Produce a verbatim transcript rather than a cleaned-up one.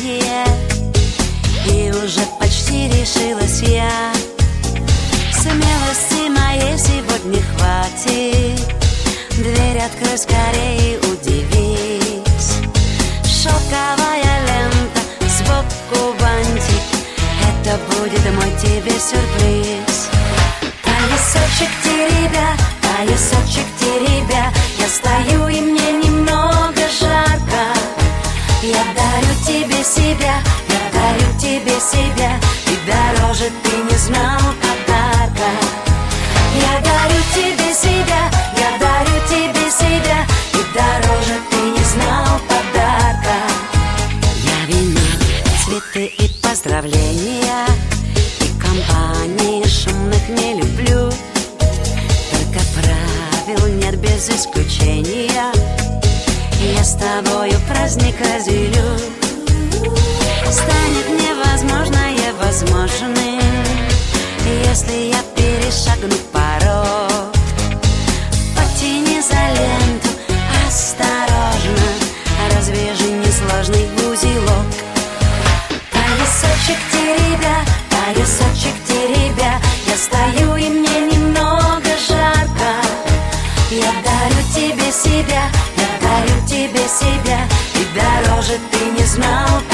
свидание, и уже почти решилась я. Смелости моей сегодня хватит, дверь открой скорее, удивись. Шелковая лента, сбоку бантик, это будет мой тебе сюрприз. Поясочек теребя, поясочек теребя, я стою и мне немного жарко. Я дарю тебе себя, я дарю тебе себя, и дороже ты не знал подарка. Я дарю тебе себя, я дарю тебе себя, и дороже ты не знал подарка. Я вино, цветы и поздравления, и компании шумных не люблю. Только правил нет без исключения, я с тобою праздник разделю. Станет невозможное возможным, если я перешагну порог. Потяни за ленту осторожно, развяжи несложный узелок. Поясочек теребя, поясочек теребя, я стою и мне немного жарко. Я дарю тебе себя, я дарю тебе себя, и дороже ты не знал